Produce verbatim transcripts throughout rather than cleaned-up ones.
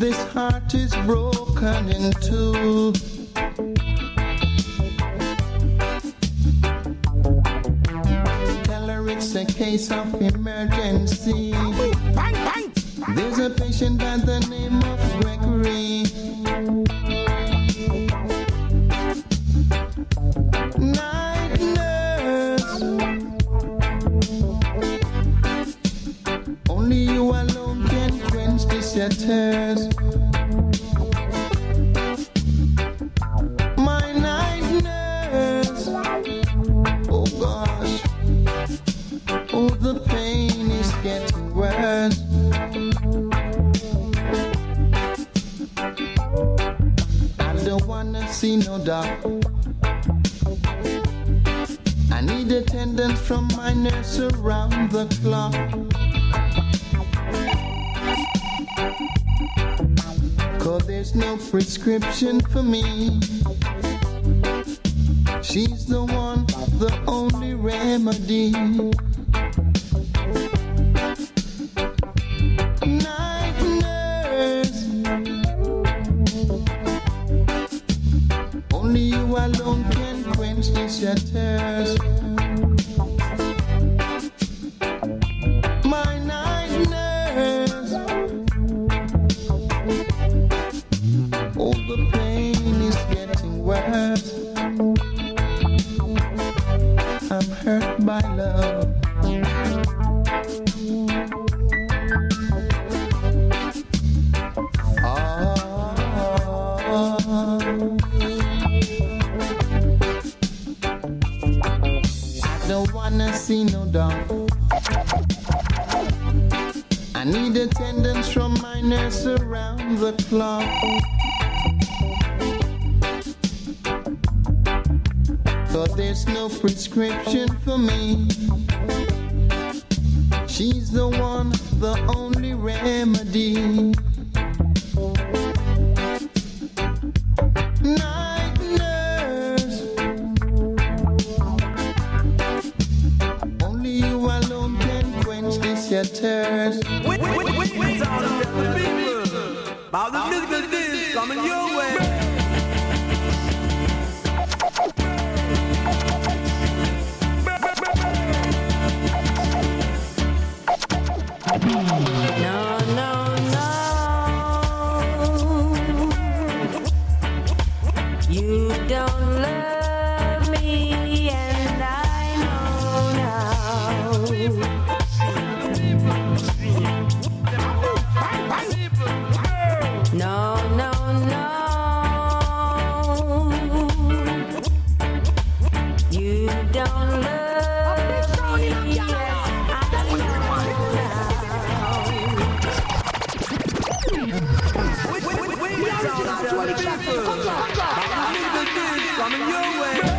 This heart is broken in two. Tell her it's a case of emergency. Bang, bang. There's a patient by the name of Gregory. Night nurse, only you alone can quench this your thirst. My night nurse, oh gosh, oh the pain is getting worse. I don't wanna see no doctor. I need attendance from my nurse around the clock. Cause there's no prescription for me. She's the one, the only remedy. Night nurse, only you alone can quench this your thirst. My night nurse, oh the pain is getting worse. I'm hurt by love. See no doubt. I need attendance from my nurse around the clock. Cause there's no prescription for me. She's the one, the only remedy. Thirst. Wait, wait, wait, wait, wait, people. About the musical this coming your way. No, no, no. You don't love me, and I know now. No, no, no. You don't love me. Yes, I know now. Wait, wait, wait, wait. The original Tony Chapel. Coming your way.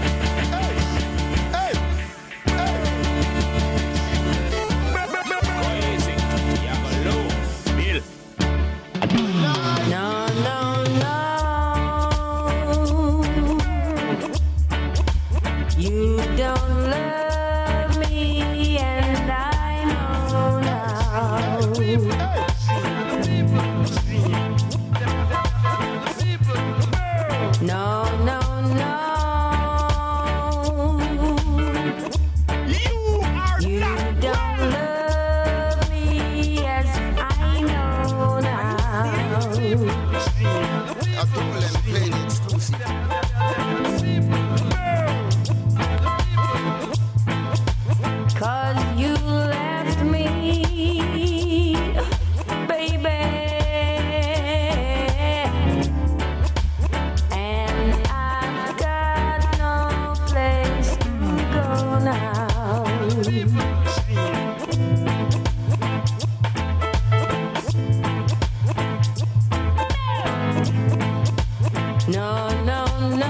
No, no, no. You don't love me, and I know now. No, no, no. You are you don't love me, yes, I know now. I told them play the exclusive. Cause you left me, baby, and I've got no place to go now. No, no, no.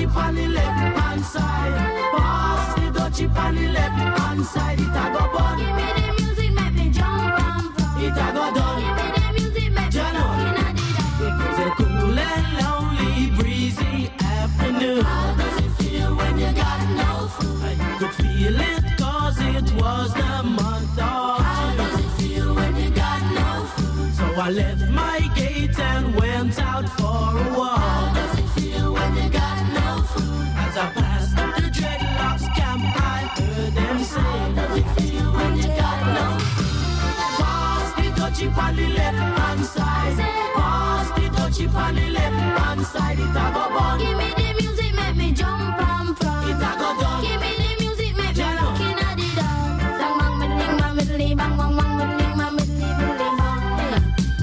dutchie on the left hand side. Pass the dutchie on the left hand side. It a go bun. Give me the music, make me jump and from. It a go done. Give me the music, make me walk in the dark. It was a cool and lonely, breezy afternoon. How does it feel when you got no food? I could feel it cause it was the month of How does it feel when you got no food? So I left my gate and went out for a walk. How does it feel when you got no food? As I passed the dreadlocks camp, I heard them say, How does it feel when you got no food? pass the dutchie on the left hand side. Pass the dutchie on the left hand side. It a go bun. Give me the music, make me jump and from. It a go done. Give me the music, make me Jano. walk in the dark. Bang bang middling, bang middling, bang bang bang middling, bang middling, middling, bang.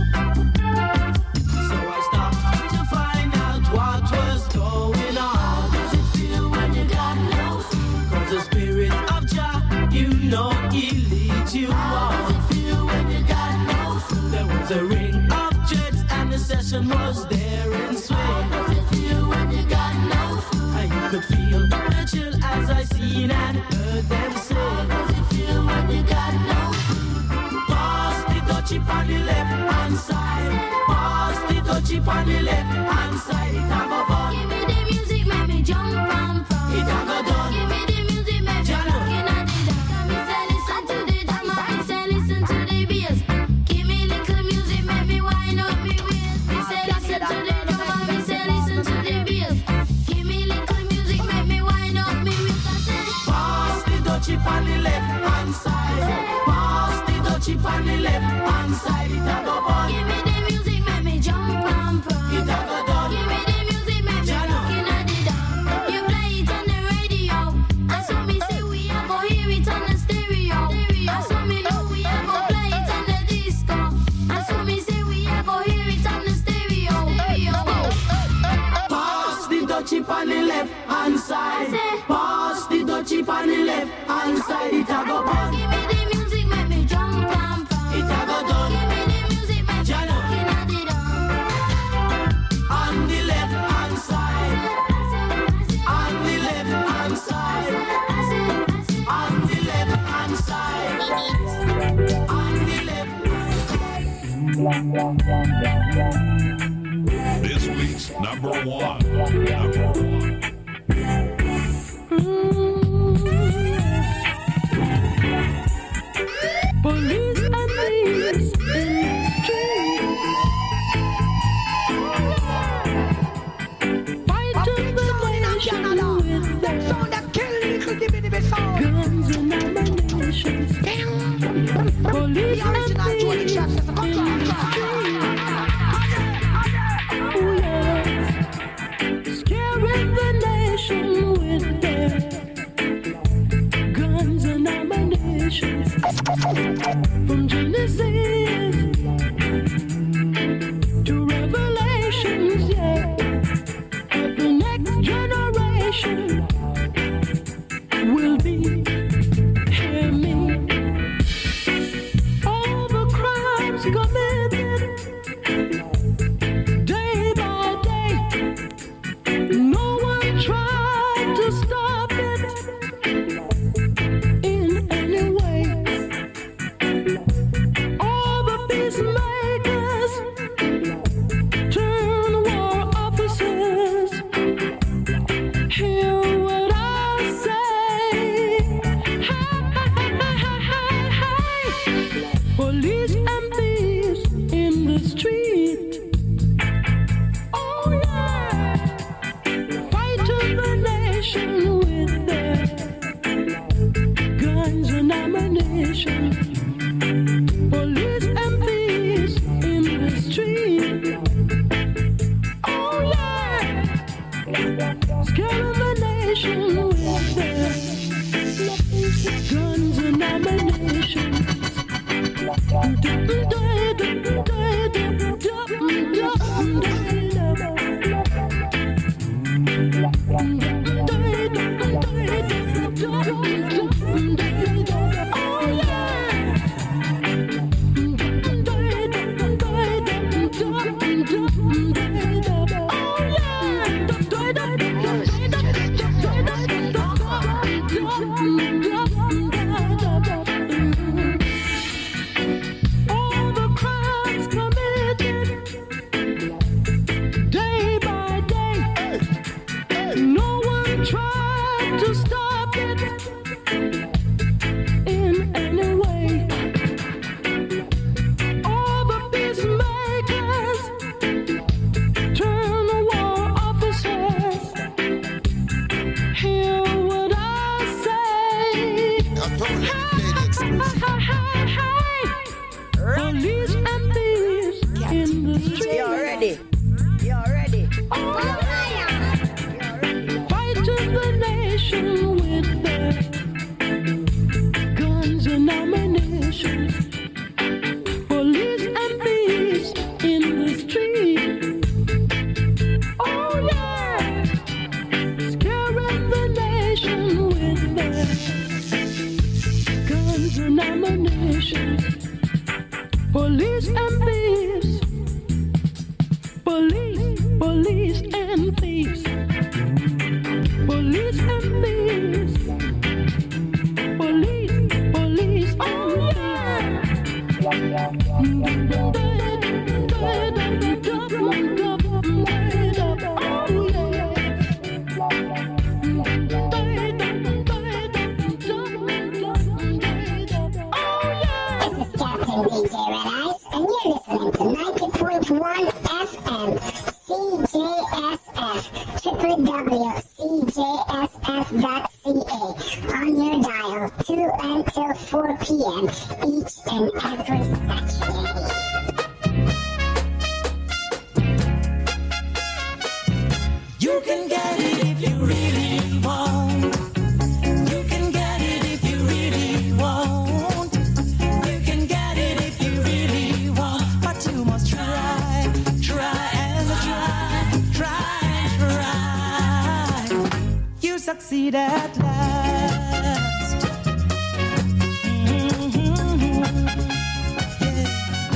So I stopped to find out what was going on. How does it feel when you got no food? Cause the spirit of Jah, you know he leads you How on. does it feel when you got no food? There was a ring of jets and the session was there in swing. How does it feel when you got no food? I could feel the chill as I seen and heard them say, How does it feel when you got no food? pass the dutchie on the left hand side. Pass the dutchie on the left hand side. It a go bun. Give me the music, make me jump and from. It a go done. Give me the music, make me Jano. walk in the dark. Me say listen to the drama, me say listen to the bass. Give me little music, make me wind up me waist. Me say listen to the drama, me say listen to the bass. Give me little music, make me wind up me waist. I say Pass the dutchie on the left hand side. Pass the dutchie on the left hand side. It a go bun. give me the music, make me jump and from. It a go done. Give me the music, make me Jano. walk in the dark. You play it on the radio, and so me say we a go hear it on the stereo. And so me know we a go play it on the disco. And so me say we a go hear it on the stereo. Pass the dutchie on the left hand side. Pass the dutchie on the left hand side. It a go bun. Give me the music, make me jump and from. It a go done. Give me the music, make me Jano. walk in the dark. On the left hand side. On the left hand side. On the left hand side. On the left. This week's number one. Number one. Police and thieves in the street, fighting the nation with their guns and ammunition. Police and thieves in the street, oh yes, scaring the nation with their guns and ammunition. From Genesis to Revelations, yeah, but the next generation will be, hear me, all the crimes committed day by day. No one tried to stop it in any way. All the peacemakers turn war officers. Hear what I say. Hey, hey, hey, hey, hey. Police and thieves street. You're ready. You're ready. Oh, fighting the nation with their guns and ammunition. Police and thieves in the street. Oh yeah, scaring the nation with their guns and ammunition. Police and thieves. Police, police and thieves. Police and thieves. Police, police and D J Red Eyes, and you're listening to ninety point one F M, C J S F, w w w dot c j s f dot c a, on your dial, two until four p.m. each and every Saturday. You can get it if you really want. You can get it if you really want. You can get it if you really want. But you must try, try and try, try and try. You succeed at last. Mm-hmm. Yeah.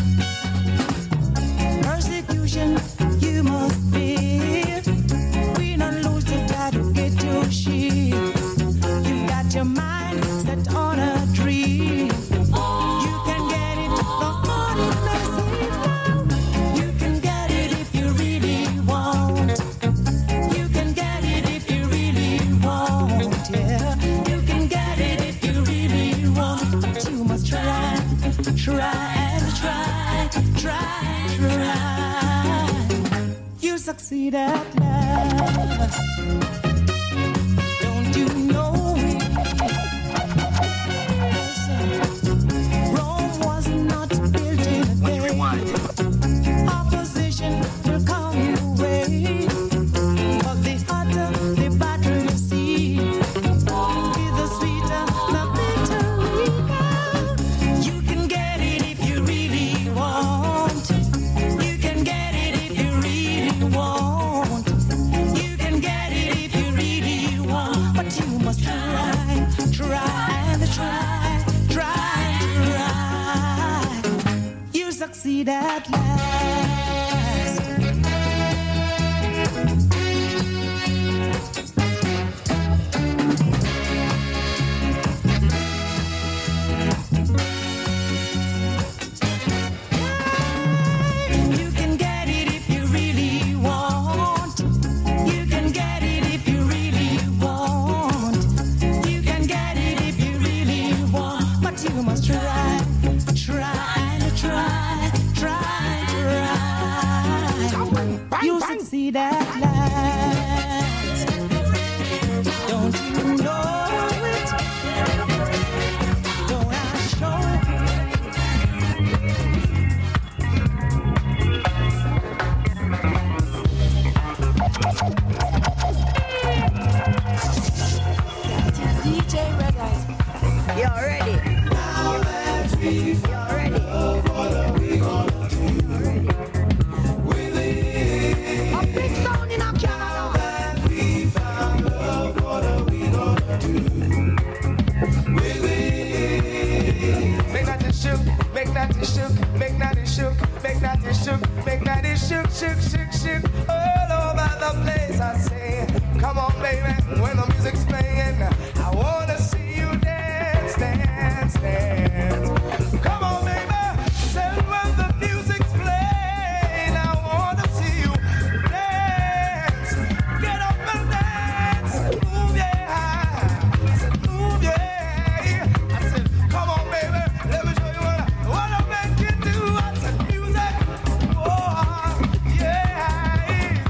Persecution you must bear. We don't lose the battle, get your shield. You got your mind set on a dream. You can get it, the money may seem low. You can get it if you really want. You can get it if you really want, yeah. You can get it if you really want. But you must try, try and try, try, try. You succeed at last. Don't you know it? Rome was not built in a day. Opposition will come your way. But the hotter the battle you see, the sweeter the victory. You can get it if you really want. You can get it if you really want. You can get it if you really want. But you must try, try and try, try, try. You succeed at last. You can get it if you really want. You can get it if you really want. You can get it if you really want. But you must try, try and try, try, try. You succeed at last. Don't you know it? Don't I show it? D J Red Eyes. You're ready. You're ready. a big sound in a Canada. Make that it shook, make that it shook, make that it shook, make that it shook, make that it shook, shook, shook, shook, all over the place. I say, come on, baby, when the music's playing, I wanna see you dance, dance, dance. Come on, baby, say when the music's playing, I wanna see you dance. Get up and dance, move, yeah. I said, move, yeah. I said, come on, baby, let me show you what I, what I make you do. I said, music, oh, yeah.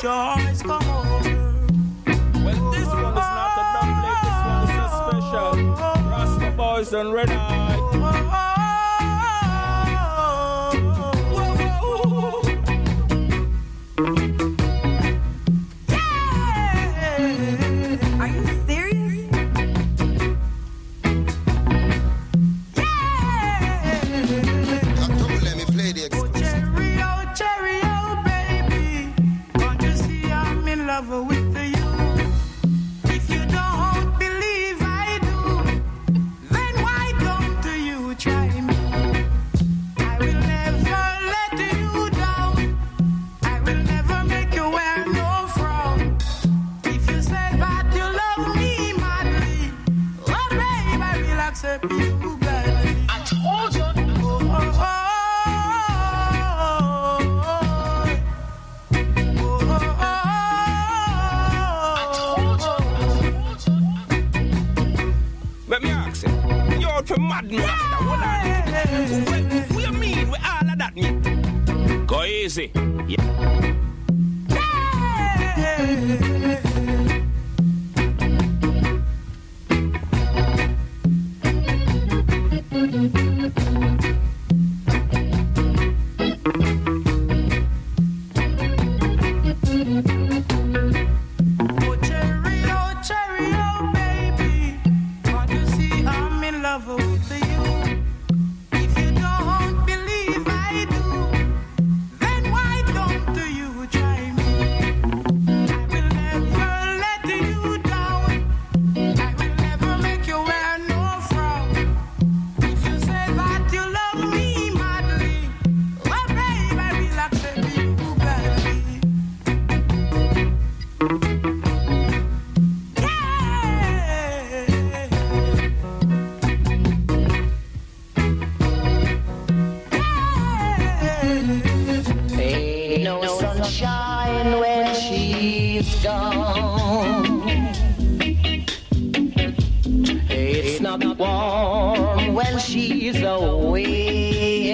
joys come over. Well, this one is not a dumpling, this one is a special. Rasta Boys and Red Eye. Yeah! Are you serious? Yeah! Let me play the Oh, cherry, oh, cherry, oh, baby. Can't you see I'm in love with you? If you don't believe I do, then why don't you try me? I will never let you down. I will never make you wear no frown. If you say that you love me madly, oh babe, I will accept you gladly. I told you. Oh, oh, oh, oh, oh, oh, Let me ask you, you're out for mad me, Rasta. What are you? What, what you mean with all of that mean? Go easy. Yeah. Oh, cherry, oh, cherry, oh, baby. Can't you see I'm in love with you? If you don't believe I do, then why don't you try me? I will never let you down. I will never make you wear no frown. If you say that you love me madly, well, babe, I will accept you gladly. Ain't no sunshine when she's gone. It's not warm when she's away.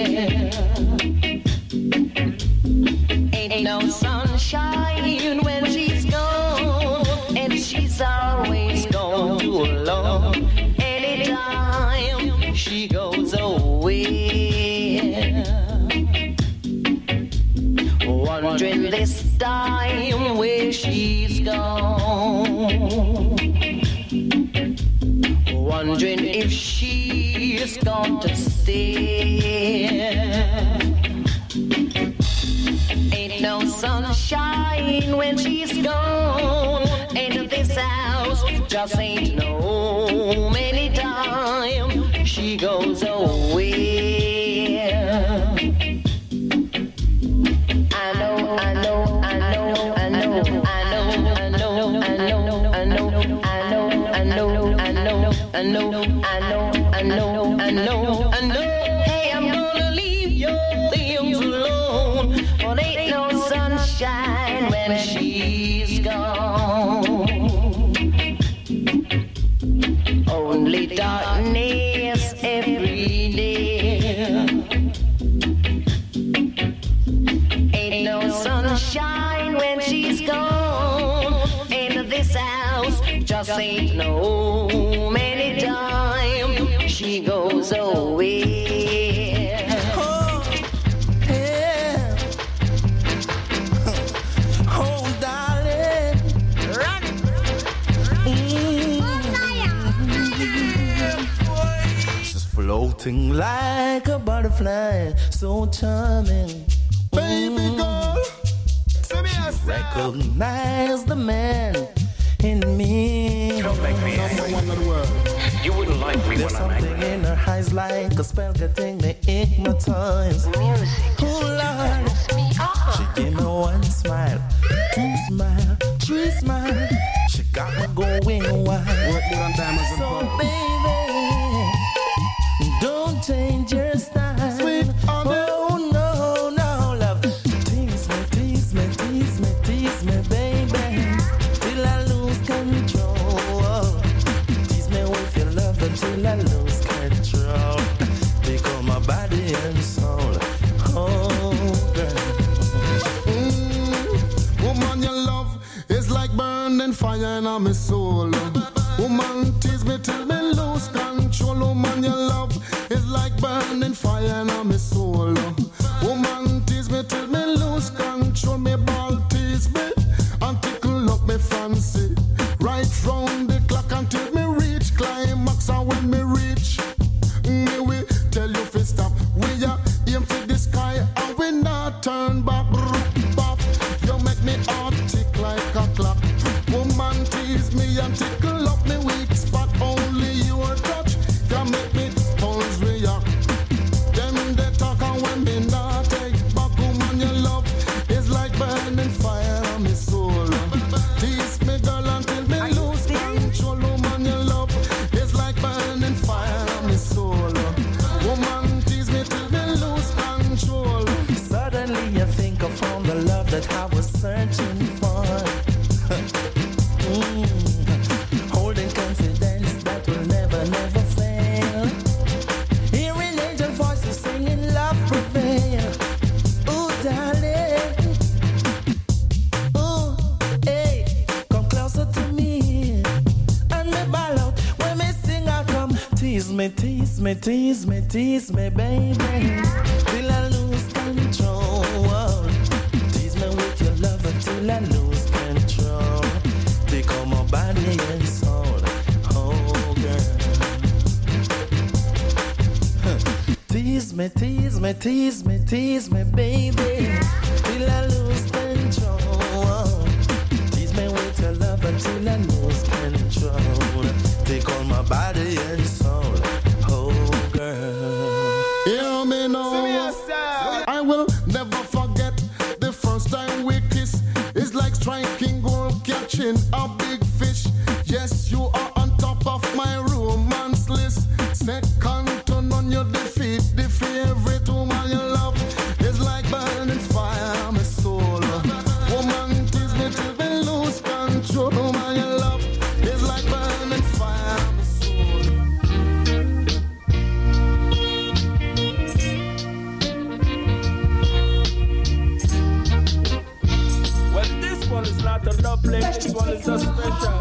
Ain't no sunshine when she's gone, and she's always gone too long. Anytime she goes away. Wondering this time where she's gone. Wondering if she's going to stay. Ain't no sunshine when she's gone. Ain't this house just ain't no many times she goes away. I know, I know, I know, I know, I know, I know, I know, I know, I know, I know, I know, I know, I know, I know, I know, I know. Hey, I'm gonna leave your things alone, but ain't no sunshine when she's gone. Only darkness every day. Ain't no sunshine when she's gone. Ain't this house just ain't no many times she goes away. Oh, yeah. Oh, darling. Run. She's floating like a butterfly, so charming. Baby girl, recognize the man in me. Don't make me angry. One of the world. You wouldn't like me There's when I'm something angry. in her eyes like a spell getting me hypnotized. Oh Lord, she gave me one smile, two smile, three smile. She got me going wild. So baby, don't change your style. Sweet oh no, no love. Tease me, tease me, tease me, tease me, baby, till I lose control. Tease me with your love until I lose control. Take on my body and soul. Oh. fire in my soul. Woman, tease me till me lose control. Woman, your love is like burning fire in my soul. Woman, tease me till me lose control. Me ball tease me and tickle up me fancy. Right round the clock until me reach climax. And when me reach, me will tell you to stop. We are aim for the sky and we not turn back. You make me heart tick like a clock. Woman, tease me and tickle up me weak spot. Only your touch can make me pulse react. Them they talk and when me not take back. Woman, your love is like burning fire on my soul. Tease me, girl, until me lose control. Woman, your love is like burning fire on my soul. Woman, tease me till me lose control. Suddenly I think I found the love that I was searching for. mm. Holding confidence that will never, never fail. Hearing angel voices singing love prevail. Ooh, darling. Ooh, hey, come closer to me. And me ball out when me sing I come. Tease me, tease me, tease me, tease me, baby. Till I lose control. Tease me with your love until I lose control. Take all my body and soul. Oh, girl. Huh. Tease me, tease me, tease me, tease me, baby. Till I lose control. Tease me with your love until I lose control. Take all my body and soul. Oh, girl. Hear me now. I will never forget the first time we kiss. It's like striking gold, catching a big fish. Yes, you are on top of my romance list. Second to none, you defeat the favorite woman you love. It's like burning fire on my soul. Woman, tease me till we lose control. Woman you love is like burning fire on my soul. Well, this one is not a double, this one is a special.